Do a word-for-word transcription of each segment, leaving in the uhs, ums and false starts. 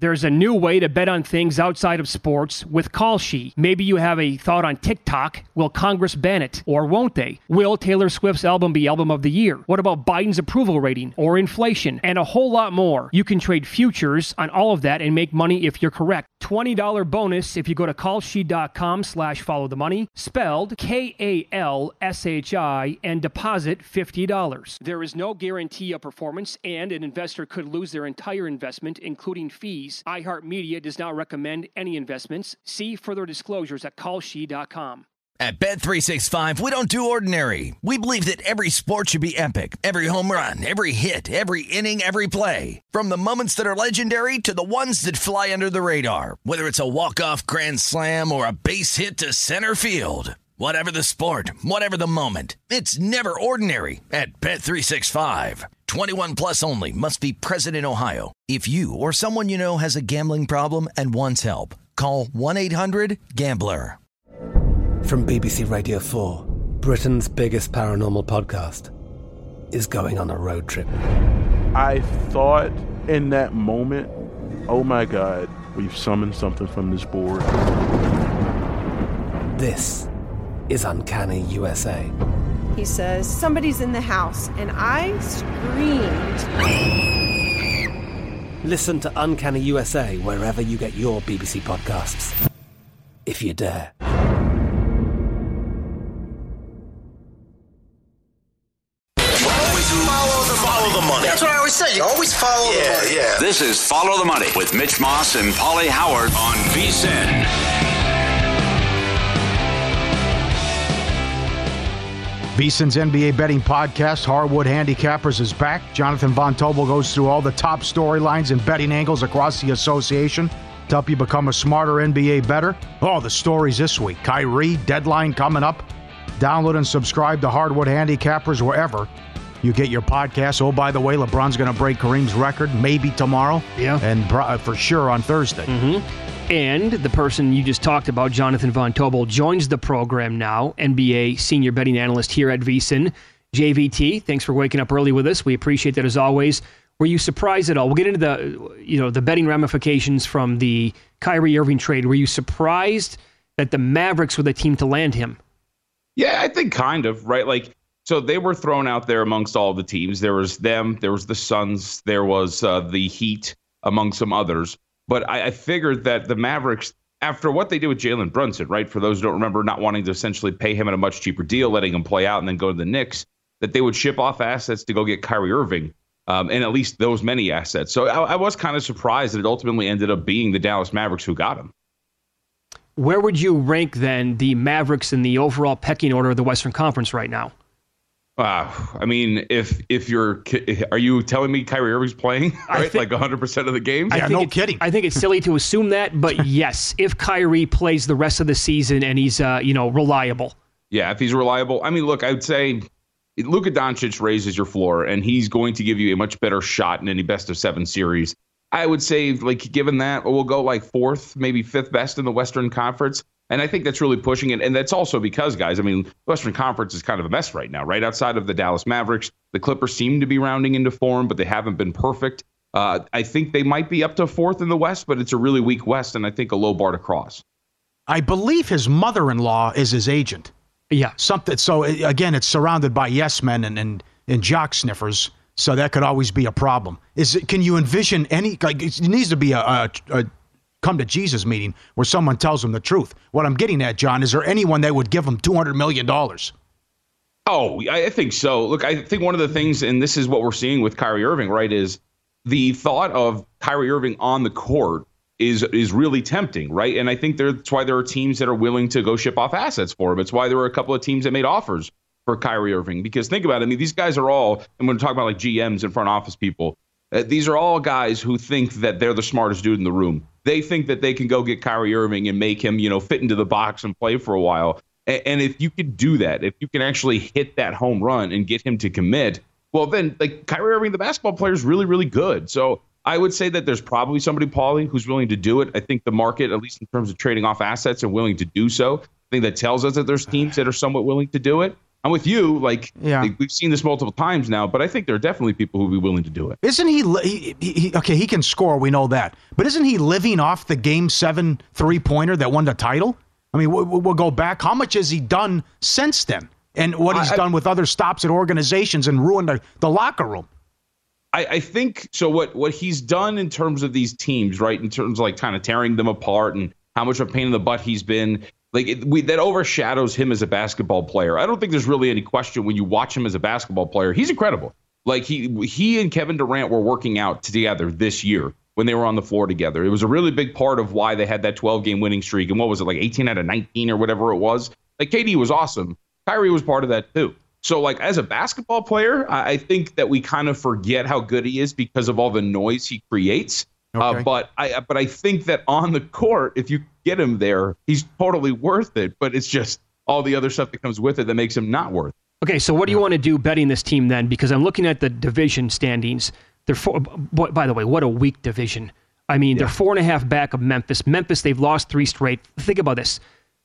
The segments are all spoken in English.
There's a new way to bet on things outside of sports with Kalshi. Maybe you have a thought on TikTok. Will Congress ban it? Or won't they? Will Taylor Swift's album be Album of the Year? What about Biden's approval rating? Or inflation? And a whole lot more. You can trade futures on all of that and make money if you're correct. twenty dollars bonus if you go to kalshi.com slash follow the money, spelled K A L S H I, and deposit fifty dollars. There is no guarantee of performance, and an investor could lose their entire investment, including fees. iHeartMedia does not recommend any investments. See further disclosures at kalshi dot com. At Bet three sixty-five, we don't do ordinary. We believe that every sport should be epic. Every home run, every hit, every inning, every play. From the moments that are legendary to the ones that fly under the radar. Whether it's a walk-off grand slam or a base hit to center field. Whatever the sport, whatever the moment, it's never ordinary at Bet three sixty-five. twenty-one plus only. Must be present in Ohio. If you or someone you know has a gambling problem and wants help, call one eight hundred gambler. From B B C Radio four, Britain's biggest paranormal podcast is going on a road trip. I thought in that moment, oh my God, we've summoned something from this board. This is Uncanny U S A. He says, somebody's in the house, and I screamed. Listen to Uncanny U S A wherever you get your B B C podcasts, if you dare. Always follow the, follow the money. That's what I always say. You always follow yeah, the money. Yeah. This is Follow the Money with Mitch Moss and Paulie Howard on V S I N. VSiN's N B A betting podcast, Hardwood Handicappers, is back. Jonathan Von Tobel goes through all the top storylines and betting angles across the association to help you become a smarter N B A bettor. Oh, the stories this week. Kyrie, deadline coming up. Download and subscribe to Hardwood Handicappers wherever you get your podcasts. Oh, by the way, LeBron's going to break Kareem's record maybe tomorrow. Yeah. And uh, for sure on Thursday. Mm-hmm. And the person you just talked about, Jonathan Von Tobel, joins the program now, N B A senior betting analyst here at VSiN. J V T, thanks for waking up early with us. We appreciate that as always. Were you surprised at all? We'll get into the, you know, the betting ramifications from the Kyrie Irving trade. Were you surprised that the Mavericks were the team to land him? Yeah, I think kind of, right? Like, so they were thrown out there amongst all the teams. There was them, there was the Suns, there was uh, the Heat, among some others. But I, I figured that the Mavericks, after what they did with Jalen Brunson, right, for those who don't remember, not wanting to essentially pay him at a much cheaper deal, letting him play out and then go to the Knicks, that they would ship off assets to go get Kyrie Irving, um, and at least those many assets. So I, I was kind of surprised that it ultimately ended up being the Dallas Mavericks who got him. Where would you rank, then, the Mavericks in the overall pecking order of the Western Conference right now? Uh, I mean, if if you're, are you telling me Kyrie Irving's playing, right? Think, like one hundred percent of the games? Yeah, no kidding. I think it's silly to assume that, but yes, if Kyrie plays the rest of the season and he's, uh, you know, reliable. Yeah, if he's reliable. I mean, look, I would say Luka Doncic raises your floor, and he's going to give you a much better shot in any best of seven series. I would say, like, given that, we'll go like fourth, maybe fifth best in the Western Conference. And I think that's really pushing it. And that's also because, guys, I mean, Western Conference is kind of a mess right now, right? Outside of the Dallas Mavericks, the Clippers seem to be rounding into form, but they haven't been perfect. Uh, I think they might be up to fourth in the West, but it's a really weak West, and I think a low bar to cross. I believe his mother-in-law is his agent. Yeah. Something. So, again, it's surrounded by yes men and, and, and jock sniffers, so that could always be a problem. Is it, can you envision any, like, it needs to be a, a, a come to Jesus meeting where someone tells them the truth. What I'm getting at, John, is there anyone that would give them two hundred million dollars? Oh, I think so. Look, I think one of the things, and this is what we're seeing with Kyrie Irving, right, is the thought of Kyrie Irving on the court is is really tempting, right? And I think that's why there are teams that are willing to go ship off assets for him. It's why there were a couple of teams that made offers for Kyrie Irving. Because think about it, I mean, these guys are all, and when we're talking about like G Ms and front office people, uh, these are all guys who think that they're the smartest dude in the room. They think that they can go get Kyrie Irving and make him, you know, fit into the box and play for a while. And, and if you could do that, if you can actually hit that home run and get him to commit, well, then like Kyrie Irving, the basketball player, is really, really good. So I would say that there's probably somebody, Paulie, who's willing to do it. I think the market, at least in terms of trading off assets, are willing to do so. I think that tells us that there's teams that are somewhat willing to do it. I'm with you. Like, yeah. like we've seen this multiple times now, but I think there are definitely people who would be willing to do it. Isn't he, he, he? Okay, he can score. We know that, but isn't he living off the Game Seven three-pointer that won the title? I mean, we'll, we'll go back. How much has he done since then? And what he's I, done with other stops at organizations and ruined the, the locker room. I, I think so. What what he's done in terms of these teams, right? In terms of like kind of tearing them apart and how much of a pain in the butt he's been. Like it, we, that overshadows him as a basketball player. I don't think there's really any question when you watch him as a basketball player. He's incredible. Like he he and Kevin Durant were working out together this year when they were on the floor together. It was a really big part of why they had that twelve-game winning streak. And what was it, like eighteen out of nineteen or whatever it was? Like K D was awesome. Kyrie was part of that too. So like as a basketball player, I, I think that we kind of forget how good he is because of all the noise he creates. Okay. Uh, but I but I think that on the court, if you get him there, he's totally worth it. But it's just all the other stuff that comes with it that makes him not worth it. Okay, so what do you want to do betting this team then? Because I'm looking at the division standings. They're four, by the way, what a weak division. I mean, yeah. they're four and a half back of Memphis. Memphis, they've lost three straight. Think about this.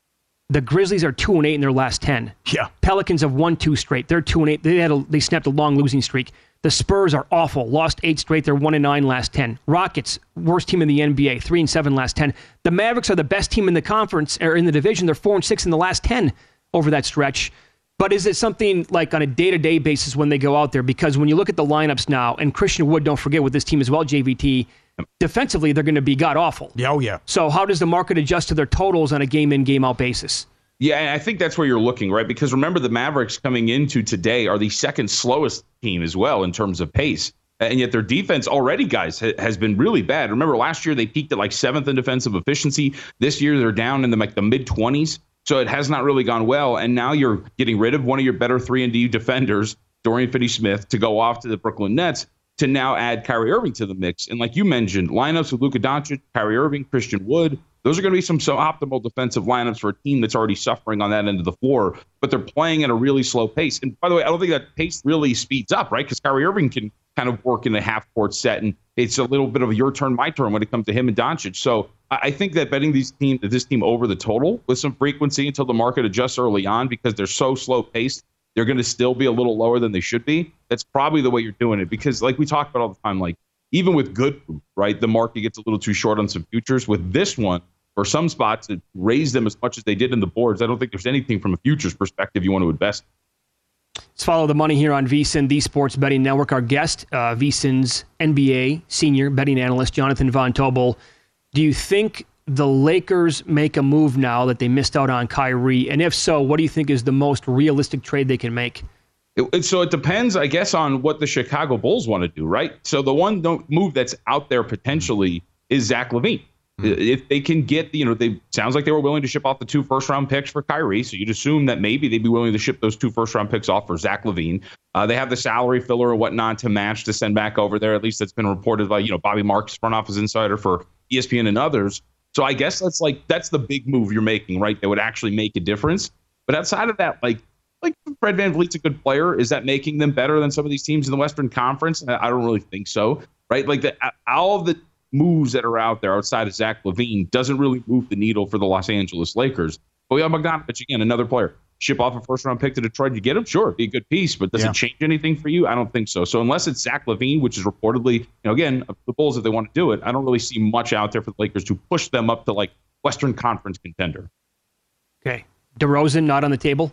The Grizzlies are two and eight in their last ten. Yeah. Pelicans have won two straight. They're two and eight. They had a, they snapped a long losing streak. The Spurs are awful. Lost eight straight. They're one and nine last ten. Rockets, worst team in the N B A, three and seven last ten. The Mavericks are the best team in the conference or in the division. They're four and six in the last ten over that stretch. But is it something like on a day-to-day basis when they go out there? Because when you look at the lineups now, and Christian Wood, don't forget with this team as well, J V T, defensively they're going to be god-awful. Yeah, oh yeah. So how does the market adjust to their totals on a game-in, game-out basis? Yeah, and I think that's where you're looking, right? Because remember, the Mavericks coming into today are the second slowest team as well in terms of pace. And yet their defense already, guys, ha- has been really bad. Remember, last year they peaked at like seventh in defensive efficiency. This year they're down in the like the mid-twenties. So it has not really gone well. And now you're getting rid of one of your better three and D defenders, Dorian Finney-Smith, to go off to the Brooklyn Nets, to now add Kyrie Irving to the mix. And like you mentioned, lineups with Luka Doncic, Kyrie Irving, Christian Wood, those are going to be some so optimal defensive lineups for a team that's already suffering on that end of the floor, but they're playing at a really slow pace. And by the way, I don't think that pace really speeds up, right? Because Kyrie Irving can kind of work in a half-court set, and it's a little bit of a your turn, my turn when it comes to him and Doncic. So I think that betting these team, this team over the total with some frequency until the market adjusts early on because they're so slow-paced, they're going to still be a little lower than they should be. That's probably the way you're doing it because like we talk about all the time, like even with good food, right, the market gets a little too short on some futures. With this one, for some spots, it raised them as much as they did in the boards. I don't think there's anything from a futures perspective you want to invest. Let's follow the money here on VSiN, the Sports Betting Network. Our guest, uh, VSiN's N B A senior betting analyst, Jonathan Von Tobel. Do you think the Lakers make a move now that they missed out on Kyrie? And if so, what do you think is the most realistic trade they can make? It, so it depends, I guess, on what the Chicago Bulls want to do, right? So the one move that's out there potentially is Zach LaVine. If they can get, you know, they sounds like they were willing to ship off the two first round picks for Kyrie. So you'd assume that maybe they'd be willing to ship those two first round picks off for Zach LaVine. Uh, they have the salary filler and whatnot to match to send back over there. At least that's been reported by, you know, Bobby Marks, front office insider for E S P N and others. So I guess that's like, that's the big move you're making, right? That would actually make a difference. But outside of that, like, like Fred VanVleet's a good player. Is that making them better than some of these teams in the Western Conference? I don't really think so, right? Like the, all of the moves that are out there outside of Zach LaVine doesn't really move the needle for the Los Angeles Lakers. Bojan Bogdanovic, again, another player. Ship off a first-round pick to Detroit. You get him? Sure, be a good piece, but does yeah. it change anything for you? I don't think so. So unless it's Zach LaVine, which is reportedly, you know, again, the Bulls, if they want to do it, I don't really see much out there for the Lakers to push them up to, like, Western Conference contender. Okay. DeRozan not on the table?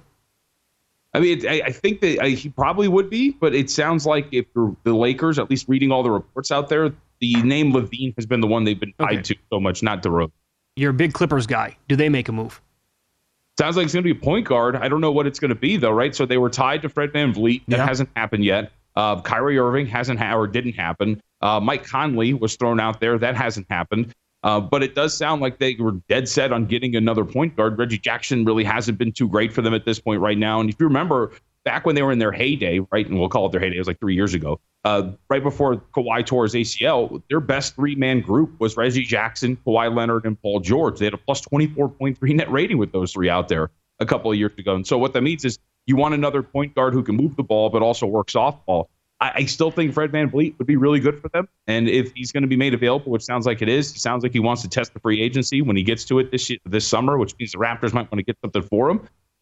I mean, it, I, I think that I, he probably would be, but it sounds like if the Lakers, at least reading all the reports out there, the name LaVine has been the one they've been tied okay. to so much, not DeRozan. You're a big Clippers guy. Do they make a move? Sounds like it's going to be a point guard. I don't know what it's going to be, though, right? So they were tied to Fred VanVleet. That yeah. hasn't happened yet. Uh, Kyrie Irving hasn't ha- or didn't happen. Uh, Mike Conley was thrown out there. That hasn't happened. Uh, but it does sound like they were dead set on getting another point guard. Reggie Jackson really hasn't been too great for them at this point right now. And if you remember, back when they were in their heyday, right, and we'll call it their heyday, it was like three years ago, uh, right before Kawhi tore his A C L, their best three-man group was Reggie Jackson, Kawhi Leonard, and Paul George. They had a plus twenty-four point three net rating with those three out there a couple of years ago. And so what that means is you want another point guard who can move the ball but also works off ball. I, I still think Fred VanVleet would be really good for them. And if he's going to be made available, which sounds like it is, it sounds like he wants to test the free agency when he gets to it this this summer, which means the Raptors might want to get something for him.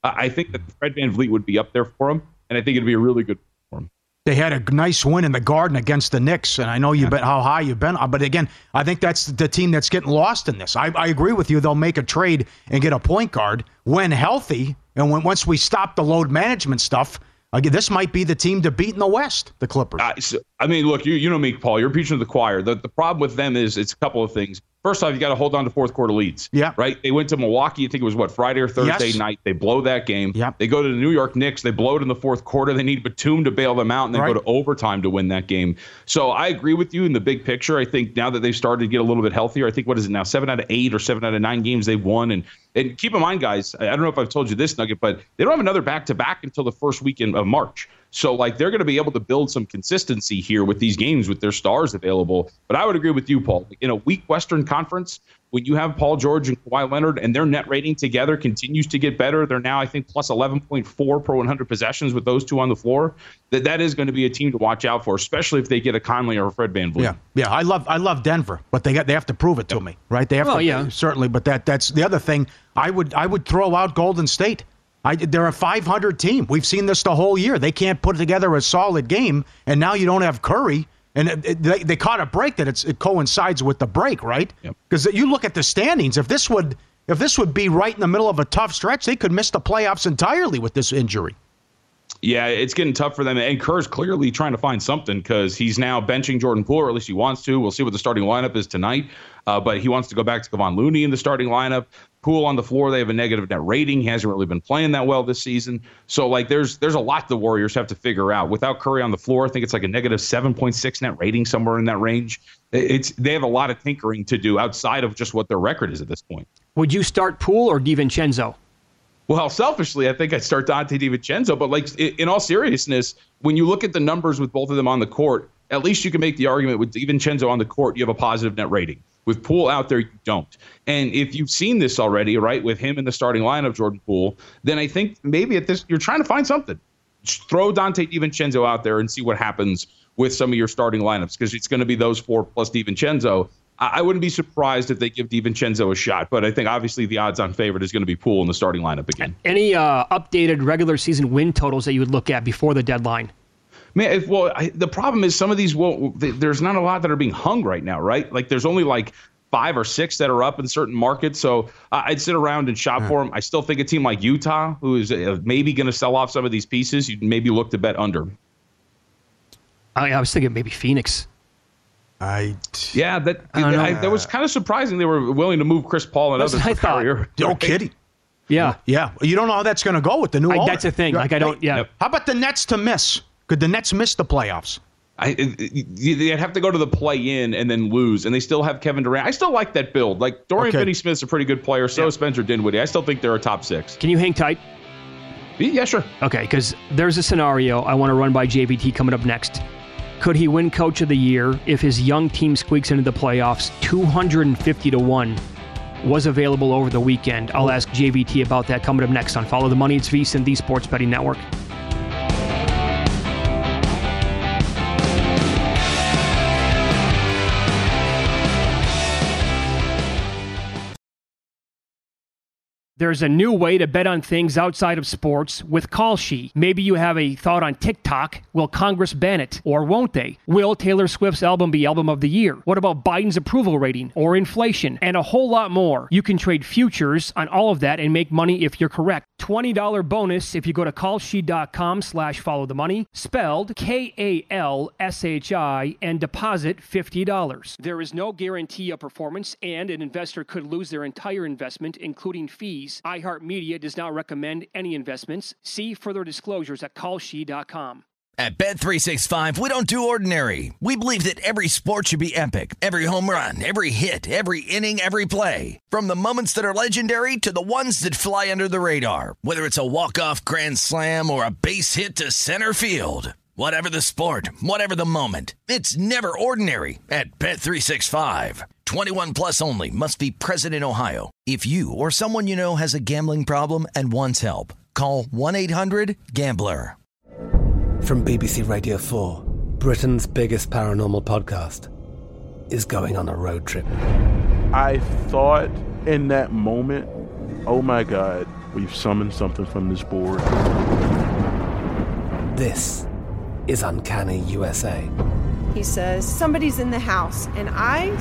I think that Fred VanVleet would be up there for him, and I think it'd be a really good for him. They had a nice win in the Garden against the Knicks, and I know you've been how high you've been, but again, I think that's the team that's getting lost in this. I, I agree with you. They'll make a trade and get a point guard when healthy, and when once we stop the load management stuff, again, this might be the team to beat in the West, the Clippers. Uh, so, I mean, look, you you know me, Paul. You're preaching to the choir. The, the problem with them is it's a couple of things. First off, you got to hold on to fourth quarter leads. Yeah. Right? They went to Milwaukee, I think it was, what, Friday or Thursday yes. night. They blow that game. Yeah. They go to the New York Knicks. They blow it in the fourth quarter. They need Batum to bail them out, and then right. go to overtime to win that game. So I agree with you in the big picture. I think now that they've started to get a little bit healthier, I think, what is it now, seven out of eight or seven out of nine games they've won. And, and keep in mind, guys, I don't know if I've told you this, Nugget, but they don't have another back-to-back until the first weekend of March. So, like, they're going to be able to build some consistency here with these games with their stars available. But I would agree with you, Paul. In a weak Western Conference, when you have Paul George and Kawhi Leonard and their net rating together continues to get better, they're now, I think, plus eleven point four per one hundred possessions with those two on the floor, that that is going to be a team to watch out for, especially if they get a Conley or a Fred VanVleet. Yeah, yeah, I love I love Denver, but they got they have to prove it to me, right? They have well, to, yeah. certainly, but that that's the other thing. I would I would throw out Golden State. I, they're a five hundred team. We've seen this the whole year. They can't put together a solid game, and now you don't have Curry. And it, it, they, they caught a break that it's, it coincides with the break, right? Because yep. you look at the standings. If this would if this would be right in the middle of a tough stretch, they could miss the playoffs entirely with this injury. Yeah, it's getting tough for them. And Kerr's clearly trying to find something because he's now benching Jordan Poole, or at least he wants to. We'll see what the starting lineup is tonight. Uh, but he wants to go back to Kevon Looney in the starting lineup. Poole on the floor, they have a negative net rating. He hasn't really been playing that well this season. So, like, there's there's a lot the Warriors have to figure out. Without Curry on the floor, I think it's like a negative seven point six net rating, somewhere in that range. It's They have a lot of tinkering to do outside of just what their record is at this point. Would you start Poole or DiVincenzo? Well, selfishly, I think I'd start Dante DiVincenzo. But, like, in all seriousness, when you look at the numbers with both of them on the court, at least you can make the argument with DiVincenzo on the court, you have a positive net rating. With Poole out there, you don't. And if you've seen this already, right, with him in the starting lineup, Jordan Poole, then I think maybe at this you're trying to find something. Just throw Dante DiVincenzo out there and see what happens with some of your starting lineups, because it's going to be those four plus DiVincenzo. I wouldn't be surprised if they give DiVincenzo a shot, but I think obviously the odds-on favorite is going to be Poole in the starting lineup again. Any uh, updated regular season win totals that you would look at before the deadline? Man, if, well, I, the problem is some of these, well, there's not a lot that are being hung right now, right? Like, there's only like five or six that are up in certain markets. So uh, I'd sit around and shop yeah. for them. I still think a team like Utah, who is uh, maybe going to sell off some of these pieces, you'd maybe look to bet under. I, I was thinking maybe Phoenix. I yeah, that I I, that was kind of surprising. They were willing to move Chris Paul and that's others. I thought. Right? No kidding. Yeah, yeah. You don't know how that's going to go with the new I, owner. That's the thing. Like I don't. Yeah. Yep. How about the Nets to miss? Could the Nets miss the playoffs? I, they'd have to go to the play-in and then lose, and they still have Kevin Durant. I still like that build. Like, Dorian okay. Finney-Smith's a pretty good player, so yeah. is Spencer Dinwiddie. I still think they're a top six. Can you hang tight? Yeah, sure. Okay, because there's a scenario I want to run by J V T coming up next. Could he win Coach of the Year if his young team squeaks into the playoffs? two hundred fifty to one was available over the weekend. I'll ask J V T about that coming up next on Follow the Money. It's VSiN, the Sports Betting Network. There's a new way to bet on things outside of sports with Kalshi. Maybe you have a thought on TikTok. Will Congress ban it? Or won't they? Will Taylor Swift's album be Album of the Year? What about Biden's approval rating? Or inflation? And a whole lot more. You can trade futures on all of that and make money if you're correct. twenty dollars bonus if you go to kalshi.com slash follow the money, spelled K A L S H I, and deposit fifty dollars. There is no guarantee of performance, and an investor could lose their entire investment, including fees. iHeartMedia does not recommend any investments. See further disclosures at kalshi dot com. At Bet three sixty-five, we don't do ordinary. We believe that every sport should be epic. Every home run, every hit, every inning, every play. From the moments that are legendary to the ones that fly under the radar. Whether it's a walk-off grand slam or a base hit to center field. Whatever the sport, whatever the moment, it's never ordinary at Bet three sixty-five. twenty-one plus only. Must be present in Ohio. If you or someone you know has a gambling problem and wants help, call one eight hundred gambler. From B B C Radio four, Britain's biggest paranormal podcast is going on a road trip. I thought in that moment, oh my God, we've summoned something from this board. This is Uncanny U S A. He says, somebody's in the house, and I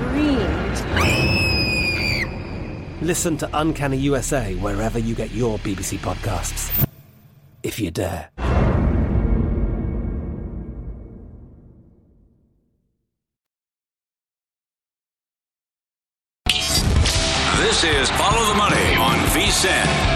screamed. Listen to Uncanny U S A wherever you get your B B C podcasts, if you dare. This is Follow the Money on VSiN.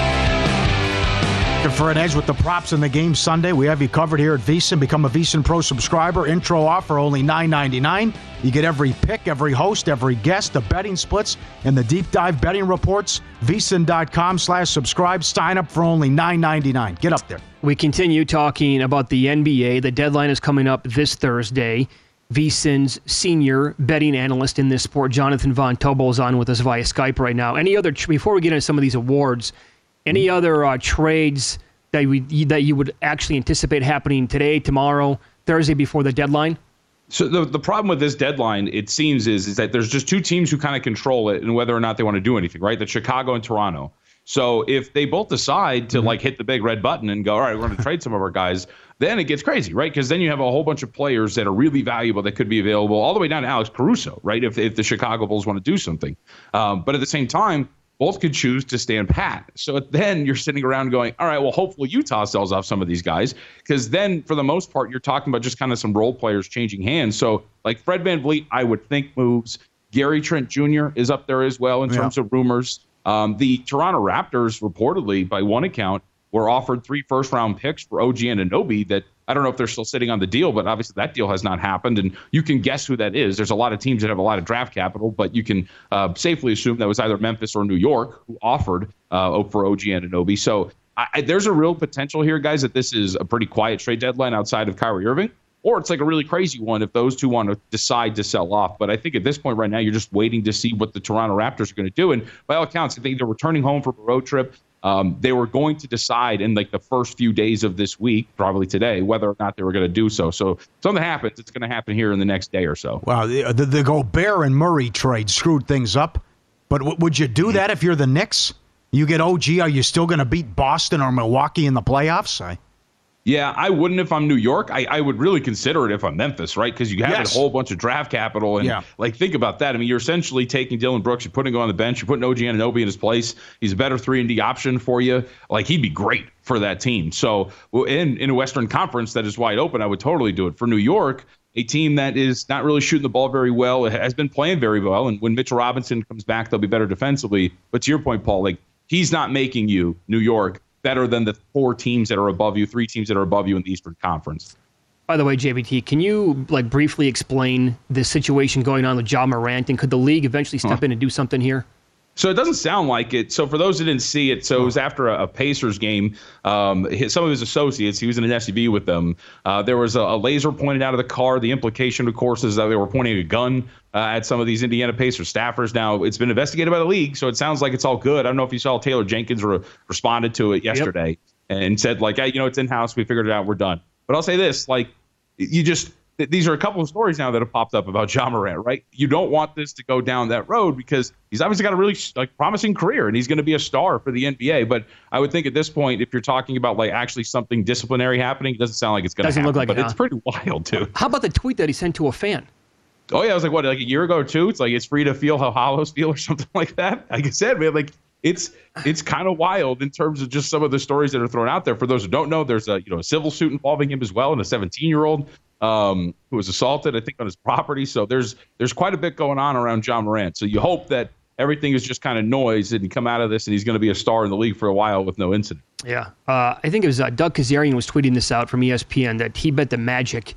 For an edge with the props in the game Sunday, we have you covered here at VSiN. Become a VSiN Pro subscriber. Intro offer only nine ninety-nine. You get every pick, every host, every guest, the betting splits, and the deep dive betting reports. VSiN.com slash subscribe. Sign up for only nine ninety-nine. Get up there. We continue talking about the N B A. The deadline is coming up this Thursday. VSiN's senior betting analyst in this sport, Jonathan Von Tobel, is on with us via Skype right now. Any other, before we get into some of these awards, any other uh, trades that we that you would actually anticipate happening today, tomorrow, Thursday before the deadline? So the the problem with this deadline, it seems, is, is that there's just two teams who kind of control it and whether or not they want to do anything, right? The Chicago and Toronto. So if they both decide to mm-hmm. like hit the big red button and go, all right, we're going to trade some of our guys, then it gets crazy, right? Because then you have a whole bunch of players that are really valuable that could be available, all the way down to Alex Caruso, right? If if the Chicago Bulls want to do something, um, but at the same time, both could choose to stand pat. So then you're sitting around going, all right, well, hopefully Utah sells off some of these guys, because then for the most part, you're talking about just kind of some role players changing hands. So like Fred VanVleet, I would think moves. Gary Trent Junior is up there as well in yeah. terms of rumors. Um, the Toronto Raptors reportedly, by one account, were offered three first-round picks for O G Anunoby that I don't know if they're still sitting on the deal, but obviously that deal has not happened, and you can guess who that is. There's a lot of teams that have a lot of draft capital, but you can uh, safely assume that was either Memphis or New York who offered uh, for O G Anunoby. So I, I, there's a real potential here, guys, that this is a pretty quiet trade deadline outside of Kyrie Irving, or it's like a really crazy one if those two want to decide to sell off. But I think at this point right now, you're just waiting to see what the Toronto Raptors are going to do. And by all accounts, I think they're returning home from a road trip. Um, they were going to decide in like the first few days of this week, probably today, whether or not they were going to do so. So if something happens, it's going to happen here in the next day or so. Wow, the, the, the Gobert and Murray trade screwed things up. But w- would you do that if you're the Knicks? You get O G, are you still going to beat Boston or Milwaukee in the playoffs? I- Yeah, I wouldn't if I'm New York. I, I would really consider it if I'm Memphis, right? Because you have yes. a whole bunch of draft capital. And, yeah. like, think about that. I mean, you're essentially taking Dylan Brooks, you're putting him on the bench, you're putting O G Anunoby in his place. He's a better three and D option for you. Like, he'd be great for that team. So, in, in a Western Conference that is wide open, I would totally do it. For New York, a team that is not really shooting the ball very well, it has been playing very well. And when Mitchell Robinson comes back, they'll be better defensively. But to your point, Paul, like, he's not making you, New York, better than the four teams that are above you, three teams that are above you in the Eastern Conference. By the way, J V T, can you like briefly explain the situation going on with Ja Morant, and could the league eventually step huh. in and do something here? So it doesn't sound like it. So for those who didn't see it, so it was after a, a Pacers game. Um, his, some of his associates, he was in an S U V with them. Uh, there was a, a laser pointed out of the car. The implication, of course, is that they were pointing a gun uh, at some of these Indiana Pacers staffers. Now, it's been investigated by the league, so it sounds like it's all good. I don't know if you saw Taylor Jenkins re- responded to it yesterday yep. and said, like, hey, you know, it's in-house. We figured it out. We're done. But I'll say this, like, you just – these are a couple of stories now that have popped up about Ja Morant, right? You don't want this to go down that road because he's obviously got a really like promising career and he's going to be a star for the N B A. But I would think at this point, if you're talking about like actually something disciplinary happening, it doesn't sound like it's going to happen. Doesn't look like but it, it's huh? pretty wild too. How about the tweet that he sent to a fan? Oh yeah, I was like, what, like a year ago or two? It's like it's free to feel how hollows feel or something like that. Like I said, man, like it's it's kind of wild in terms of just some of the stories that are thrown out there. For those who don't know, there's a you know a civil suit involving him as well, and a seventeen-year-old. Um, who was assaulted, I think, on his property. So there's there's quite a bit going on around Ja Morant. So you hope that everything is just kind of noise and he come out of this and he's going to be a star in the league for a while with no incident. Yeah. Uh, I think it was uh, Doug Kazarian was tweeting this out from E S P N that he bet the Magic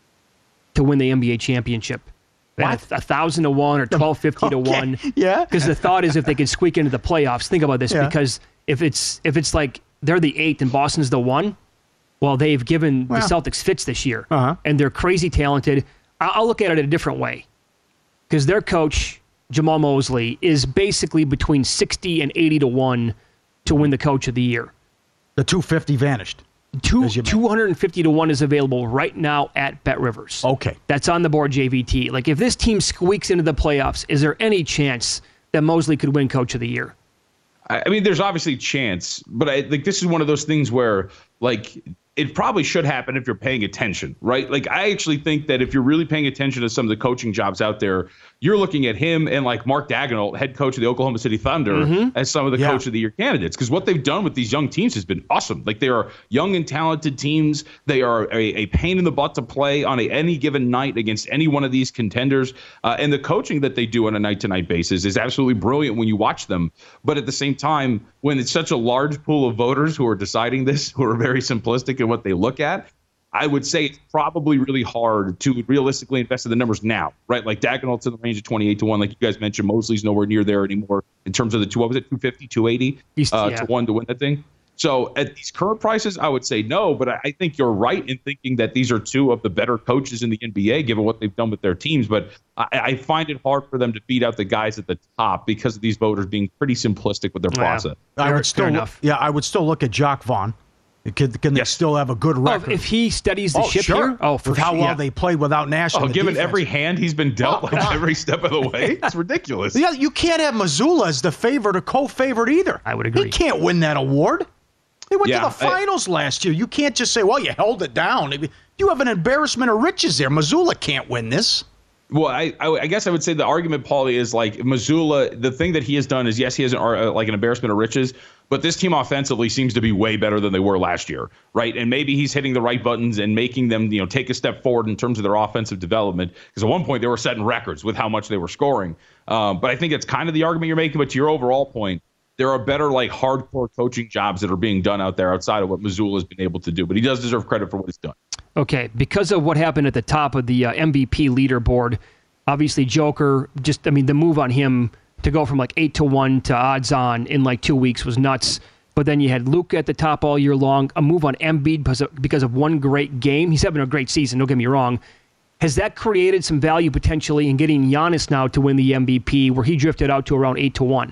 to win the N B A championship. What? A thousand to one or twelve fifty to okay. one. Yeah. Because the thought is if they could squeak into the playoffs, think about this, yeah. because if it's if it's like they're the eighth and Boston's the one, well, they've given well, the Celtics fits this year, uh-huh. and they're crazy talented. I'll look at it a different way, because their coach, Jamal Mosley, is basically between sixty and eighty to one to win the Coach of the Year. The two fifty vanished. Two, two hundred fifty to one is available right now at BetRivers. Okay. That's on the board, J V T. Like, if this team squeaks into the playoffs, is there any chance that Mosley could win Coach of the Year? I mean, there's obviously chance, but I like this is one of those things where like it probably should happen if you're paying attention, right? Like I actually think that if you're really paying attention to some of the coaching jobs out there, you're looking at him and like Mark Daigneault, head coach of the Oklahoma City Thunder, mm-hmm. as some of the yeah. coach of the year candidates. Because what they've done with these young teams has been awesome. Like they are young and talented teams. They are a, a pain in the butt to play on a, any given night against any one of these contenders. Uh, and the coaching that they do on a night-to-night basis is absolutely brilliant when you watch them. But at the same time, when it's such a large pool of voters who are deciding this, who are very simplistic in what they look at, I would say it's probably really hard to realistically invest in the numbers now, right? Like Daigneault's in the range of twenty-eight to one, like you guys mentioned. Mosley's nowhere near there anymore in terms of the two, what was it, two fifty, two eighty uh, yeah. to one to win that thing. So at these current prices, I would say no, but I think you're right in thinking that these are two of the better coaches in the N B A, given what they've done with their teams. But I, I find it hard for them to beat out the guys at the top because of these voters being pretty simplistic with their yeah. process. I would still, enough. yeah, I would still look at Jacque Vaughn. Can, can they yes. still have a good record? Oh, if he steadies the oh, ship sure. here? Oh, for With how sure, well yeah. they played without Nash. Oh, given defense. every hand he's been dealt oh, like every step of the way, it's ridiculous. Yeah, you can't have Mazzulla as the favorite or co-favorite either. I would agree. He can't win that award. They went yeah, to the finals I, last year. You can't just say, well, you held it down. You have an embarrassment of riches there. Mazzulla can't win this. Well, I, I I guess I would say the argument, Paulie, is like Mazzulla, the thing that he has done is, yes, he has an, uh, like an embarrassment of riches, but this team offensively seems to be way better than they were last year, right? And maybe he's hitting the right buttons and making them, you know, take a step forward in terms of their offensive development. Because at one point they were setting records with how much they were scoring. Um, but I think it's kind of the argument you're making. But to your overall point, there are better, like, hardcore coaching jobs that are being done out there outside of what Mazzulla has been able to do. But he does deserve credit for what he's done. Okay, because of what happened at the top of the uh, M V P leaderboard, obviously Joker, just, I mean, the move on him to go from like eight to one to odds on in like two weeks was nuts. But then you had Luka at the top all year long, a move on Embiid because of, because of one great game. He's having a great season, don't get me wrong. Has that created some value potentially in getting Giannis now to win the M V P where he drifted out to around eight to one?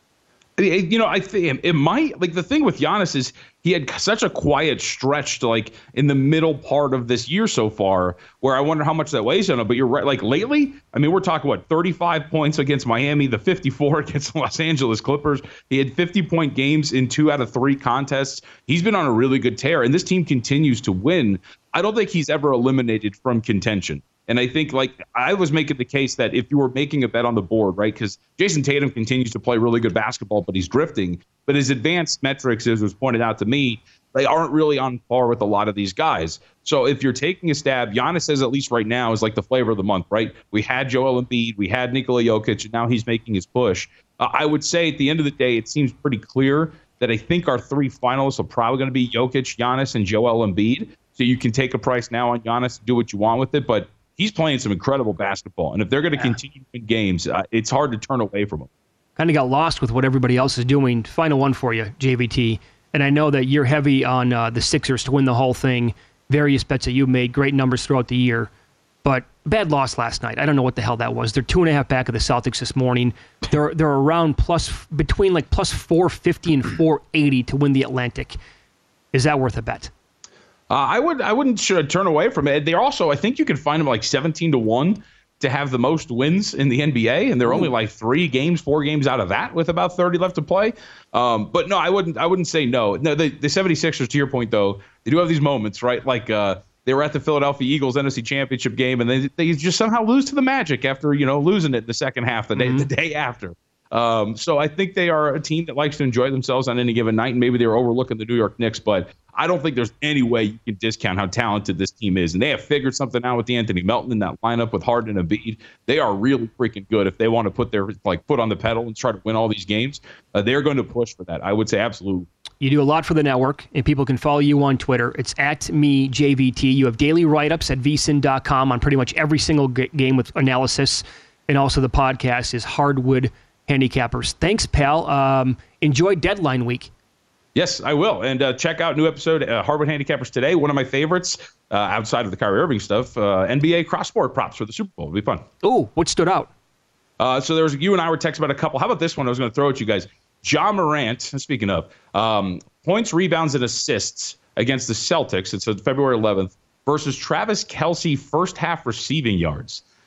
You know, I think it might. Like the thing with Giannis is he had such a quiet stretch to like in the middle part of this year so far, where I wonder how much that weighs on him. But you're right. Like lately, I mean, we're talking what thirty-five points against Miami, the fifty-four against the Los Angeles Clippers. He had fifty point games in two out of three contests. He's been on a really good tear, and this team continues to win. I don't think he's ever eliminated from contention. And I think, like, I was making the case that if you were making a bet on the board, right, because Jason Tatum continues to play really good basketball, but he's drifting. But his advanced metrics, as was pointed out to me, they aren't really on par with a lot of these guys. So if you're taking a stab, Giannis says at least right now is like the flavor of the month, right? We had Joel Embiid, we had Nikola Jokic, and now he's making his push. Uh, I would say at the end of the day, it seems pretty clear that I think our three finalists are probably going to be Jokic, Giannis, and Joel Embiid. So you can take a price now on Giannis, do what you want with it, but he's playing some incredible basketball. And if they're going to yeah. continue to win games, uh, it's hard to turn away from him. Kind of got lost with what everybody else is doing. Final one for you, J V T. And I know that you're heavy on uh, the Sixers to win the whole thing. Various bets that you've made, great numbers throughout the year. But bad loss last night. I don't know what the hell that was. They're two and a half back of the Celtics this morning. They're they're around plus between like plus four fifty and four eighty to win the Atlantic. Is that worth a bet? Uh, I would I wouldn't should turn away from it. They're also, I think you can find them like seventeen to one to have the most wins in the N B A, and they're Ooh. only like three games, four games out of that with about thirty left to play. Um, but no, I wouldn't I wouldn't say no. No, the, the 76ers, to your point though, they do have these moments, right? Like uh, they were at the Philadelphia Eagles N F C Championship game, and they they just somehow lose to the Magic after, you know, losing it in the second half the day mm-hmm. the day after. Um, so I think they are a team that likes to enjoy themselves on any given night, and maybe they were overlooking the New York Knicks, but I don't think there's any way you can discount how talented this team is. And they have figured something out with Anthony Melton in that lineup with Harden and Embiid. They are really freaking good. If they want to put their like foot on the pedal and try to win all these games, uh, they're going to push for that. I would say absolutely. You do a lot for the network, and people can follow you on Twitter. It's at me, J V T. You have daily write-ups at V S I N dot com on pretty much every single g- game with analysis. And also the podcast is Hardwood Handicappers. Thanks, pal. Um, enjoy deadline week. Yes, I will. And uh, check out new episode, uh, Hardwood Handicappers today. One of my favorites, uh, outside of the Kyrie Irving stuff, uh, N B A cross-sport props for the Super Bowl. It'll be fun. Ooh, what stood out? Uh, so there was, you and I were texting about a couple. How about this one? I was going to throw at you guys. Ja Morant, speaking of, um, points, rebounds, and assists against the Celtics. It's February eleventh versus Travis Kelce first half receiving yards.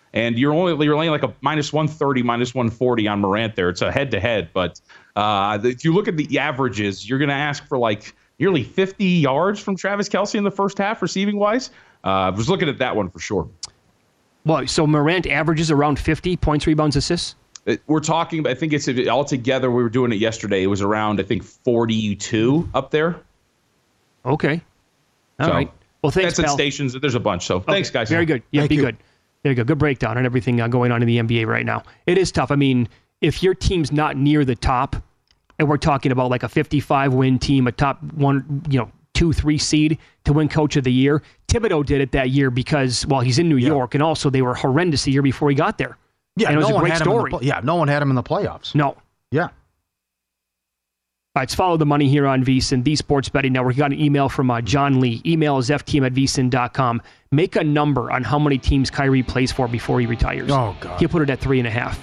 And you're only you're laying like a minus one thirty, minus one forty on Morant there. It's a head-to-head. But uh, if you look at the averages, you're going to ask for like nearly fifty yards from Travis Kelce in the first half, receiving-wise. Uh, I was looking at that one for sure. Well, so Morant averages around fifty points, rebounds, assists? We're talking, I think it's altogether, we were doing it yesterday. It was around, I think, forty-two up there. Okay. All so, right. Well, thanks, that's pal. at stations. There's a bunch. So okay. Thanks, guys. Very good. Yeah, Thank be you. good. There you go. Good breakdown on everything uh, going on in the N B A right now. It is tough. I mean, if your team's not near the top, and we're talking about like a fifty-five win team, a top one, you know, two, three seed to win Coach of the Year. Thibodeau did it that year because, well, he's in New yeah. York, and also they were horrendous the year before he got there. Yeah, and it was no a one great had him in story. the pl- yeah, no one had him in the playoffs. No. Yeah. All right, let's follow the money here on VSiN, the Sports Betting Network. We got an email from uh, John Lee. Email is f team at v sin dot com. Make a number on how many teams Kyrie plays for before he retires. Oh, God. He'll put it at three and a half.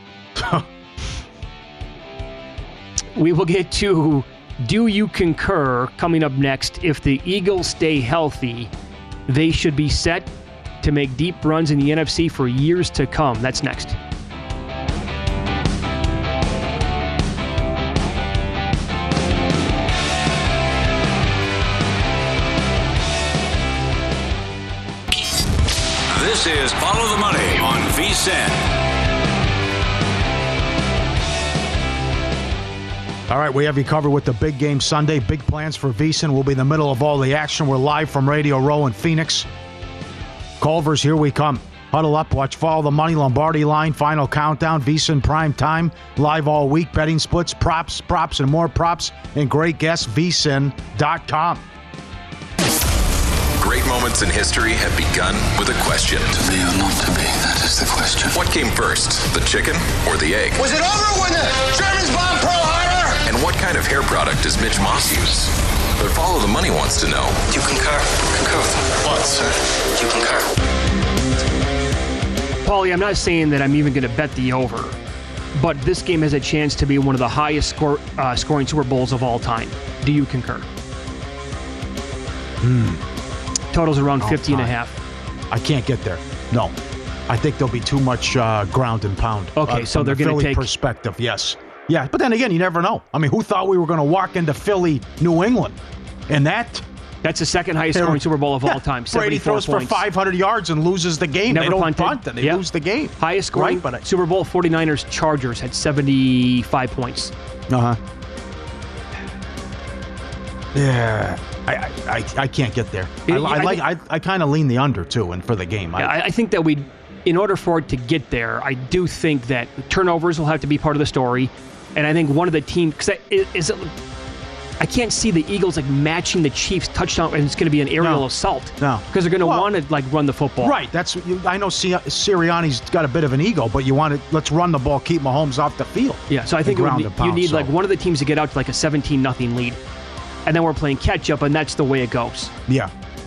We will get to Do You Concur coming up next. If the Eagles stay healthy, they should be set to make deep runs in the N F C for years to come. That's next. This is Follow the Money on VSiN. All right, we have you covered with the big game Sunday. Big plans for VSiN. We'll be in the middle of all the action. We're live from Radio Row in Phoenix. Culver's, here we come. Huddle up, watch Follow the Money, Lombardi Line, Final Countdown, VSiN Prime Time, live all week, betting splits, props, props, and more props, and great guests, v sin dot com. Great moments in history have begun with a question. To be or not to be, that is the question. What came first, the chicken or the egg? Was it over when the Germans bombed Pearl Harbor? And what kind of hair product does Mitch Moss use? But Follow the Money wants to know. Do you concur? Concur with what, sir? Do you concur? Paulie, I'm not saying that I'm even going to bet the over, but this game has a chance to be one of the highest score, uh, scoring Super Bowls of all time. Do you concur? Hmm. Total's around All fifty and a time. half. I can't get there. No. I think there'll be too much uh, ground and pound. Okay, uh, so from they're the going to Philly take... perspective, yes. Yeah, but then again, you never know. I mean, who thought we were going to walk into Philly, New England? And that... That's the second highest scoring Super Bowl of yeah, all time. Brady throws points. for five hundred yards and loses the game. Never they don't punted. punt and they Yep. lose the game. Highest scoring right? but I, Super Bowl, forty-niners Chargers had seventy-five points. Uh-huh. Yeah. I, I, I can't get there. I, Yeah, I I like think- I, I kind of lean the under too, and for the game. I, Yeah, I, I think that we, in order for it to get there, I do think that turnovers will have to be part of the story, and I think one of the teams because is it. I can't see the Eagles like matching the Chiefs' touchdown, and it's going to be an aerial No. assault. No. because they're going to Well, want to like run the football. Right. That's you- I know. Si- Sirianni's got a bit of an ego, but you want to let's run the ball, keep Mahomes off the field. Yeah. So I think it And would ground be, and you pound, need so. like one of the teams to get out to like a seventeen nothing lead, and then we're playing catch up, and that's the way it goes. Yeah.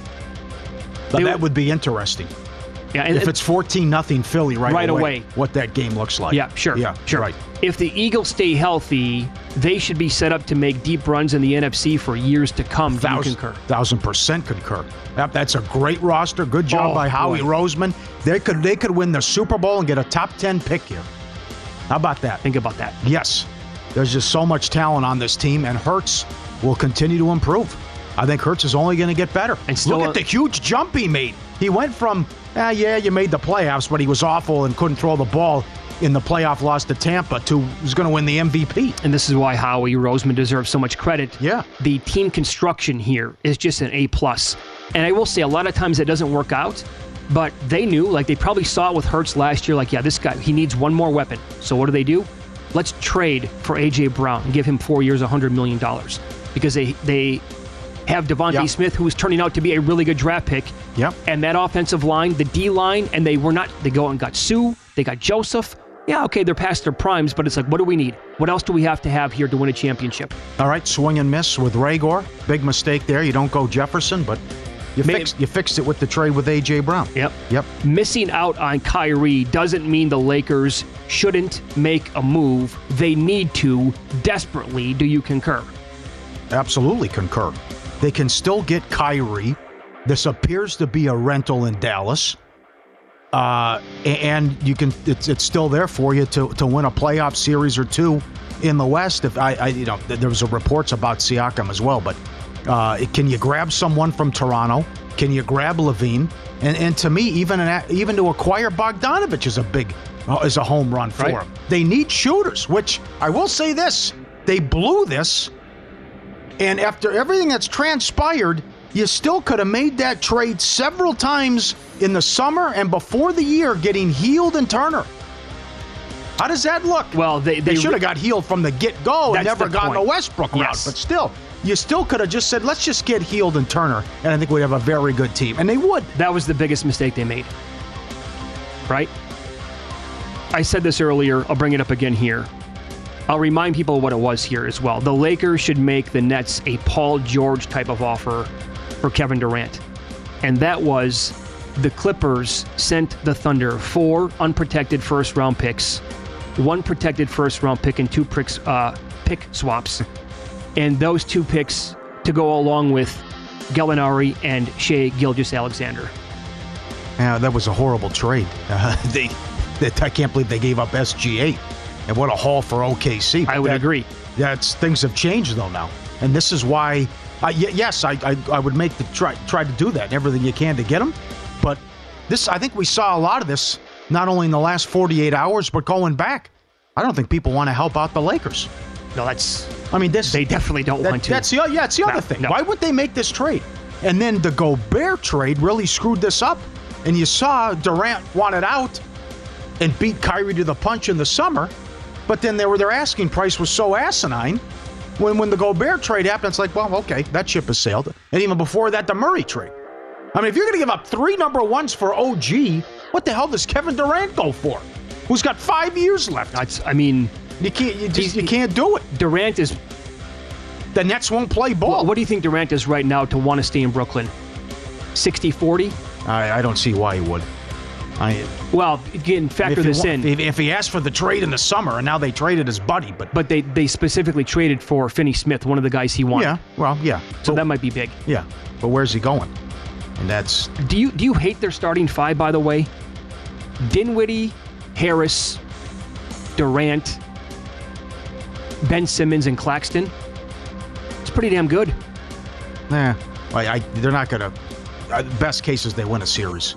But They that would- would be interesting. Yeah. And, If it's fourteen nothing Philly right, Right away, away. what that game looks like. Yeah, sure. Yeah, sure. Right. If the Eagles stay healthy, they should be set up to make deep runs in the N F C for years to come. Do you Thousand, concur? thousand percent concur. That, that's a great roster. Good job Oh, by Howie boy. Roseman. They could they could win the Super Bowl and get a top ten pick here. How about that? Think about that. Yes. There's just so much talent on this team, and Hurts will continue to improve. I think Hurts is only going to get better. And still Look a- at the huge jump he made. He went from, ah, yeah, you made the playoffs, but he was awful and couldn't throw the ball in the playoff loss to Tampa, to who's going to win the M V P. And this is why Howie Roseman deserves so much credit. Yeah. The team construction here is just an A plus. And I will say a lot of times it doesn't work out, but they knew, like they probably saw it with Hurts last year, like, yeah, this guy, he needs one more weapon. So what do they do? Let's trade for A J Brown and give him four years, one hundred million dollars. Because they they have Devontae Yep. Smith, who is turning out to be a really good draft pick. Yep. And that offensive line, the D line, and they were not, they go and got Sue, they got Joseph. Yeah, okay, they're past their primes, but it's like, what do we need? What else do we have to have here to win a championship? All right, swing and miss with Rager. Big mistake there. You don't go Jefferson, but you, Maybe- fixed, you fixed it with the trade with A J Brown. Yep. Yep. Missing out on Kyrie doesn't mean the Lakers shouldn't make a move. They need to desperately. Do you concur? Absolutely concur. They can still get Kyrie. This appears to be a rental in Dallas. Uh, and you can it's it's still there for you to to win a playoff series or two in the West. If I, I you know there was a reports about Siakam as well, but uh, can you grab someone from Toronto? Can you grab Levine? And and to me, even an, even to acquire Bogdanovich is a big uh, is a home run for right. them. They need shooters, which I will say this: they blew this, and after everything that's transpired, you still could have made that trade several times in the summer and before the year, getting Hield and Turner. How does that look? Well, they they, they should have got Hield from the get-go and never gotten point. a Westbrook route. Yes. But still, you still could have just said, let's just get Hield and Turner, and I think we'd have a very good team. And they would. That was the biggest mistake they made. Right? I said this earlier. I'll bring it up again here. I'll remind people what it was here as well. The Lakers should make the Nets a Paul George type of offer for Kevin Durant. And that was the Clippers sent the Thunder four unprotected first-round picks, one protected first-round pick, and two picks, uh, pick swaps. And those two picks to go along with Gallinari and Shai Gilgeous-Alexander. Yeah, that was a horrible trade. Uh, they, they, I can't believe they gave up S G A. And what a haul for O K C. I would that, agree. That's things have changed though now, and this is why. Uh, y- yes, I, I I would make the try try to do that and everything you can to get them, but this I think we saw a lot of this not only in the last forty-eight hours but going back. I don't think people want to help out the Lakers. No, that's. I mean, this They definitely don't that, want to. That's the yeah, it's the No, other thing. no. Why would they make this trade? And then the Gobert trade really screwed this up. And you saw Durant wanted out and beat Kyrie to the punch in the summer, but then they were their asking price was so asinine. When when the Gobert trade happened, it's like, well, okay, that ship has sailed. And even before that, the Murray trade. I mean, if you're going to give up three number ones for O G, what the hell does Kevin Durant go for? Who's got five years left? That's, I mean, you can't you, just, you can't do it. Durant is. The Nets won't play ball. What, what do you think Durant is right now to want to stay in Brooklyn? sixty forty? I, I don't see why he would. I Well, again, factor if he this wa- in. If, if he asked for the trade in the summer, and now they traded his buddy, but But they, they specifically traded for Finney Smith, one of the guys he wanted. yeah, well, yeah. So But- that might be big. yeah, but where's he going? And that's Do you do you hate their starting five, by the way? Dinwiddie, Harris, Durant, Ben Simmons, and Claxton. It's pretty damn good. nah. I, I they're not gonna. Uh, best case is they win a series.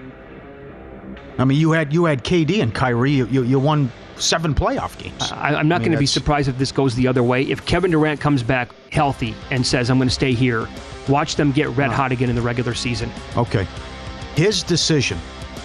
I mean, you had you had K D and Kyrie. You you, you won seven playoff games. I, I'm not I mean, going to be that's- surprised if this goes the other way. If Kevin Durant comes back healthy and says, I'm going to stay here, watch them get red hot again in the regular season. Okay. His decision.